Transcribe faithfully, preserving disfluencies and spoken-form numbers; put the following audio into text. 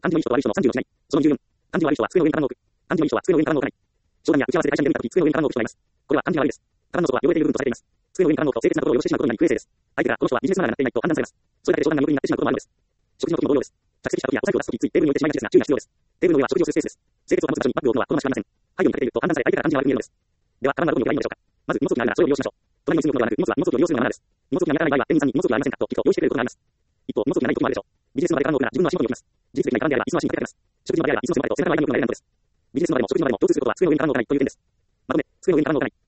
漢字のいい人と悪い人のさんじゅうをしない。そのにじゅうよん。漢字の悪い人は机の上に棚を置く。漢字のいい人は机の上に棚を置かない。商談や打ち合わせで会社に出るとき、机の上に棚を置く人がいます。これは漢字が悪いです。棚の外は汚れている部分とされています。机の上に棚を置くと清潔なことをよろしくしなことになり不衛生です。相手がこの人はビジネスマナーがなっていないと判断されます。それだけで商談が無駄になってしまうこともあるのです。食事の時も同様です。着席した時やお財布を出す時についテーブルに置いてしまいがちですが注意が必要です。テーブルの上は食事をするスペースです。清潔を保つ場所にバッグを置くのは好ましくありません。配慮に欠けていると判断され相手から漢字が悪く見えるのです。では、カバンがどこに置かれるのでしょうか。まず、荷物を見ながらそれを利用しましょう。隣に住むことではなく、荷物は荷物を利用するのがマナーです。荷物を見当たらない場合は、店員さんに荷物をありませんかと聞くと用意してくれることがあります。一方、荷物を見ない時もあるでしょう。ビジネスの場でカバンを置くなら自分の足元に置きます。事実的なカバンであれば、椅子の足にかけられます。食事の場であれば、椅子の背もたれと背中の間に置くのが良いのです。ビジネスの場でも食事の場でも共通することは机の上にカバンを置かないという点です。まとめ、机の上にカバンを置かない。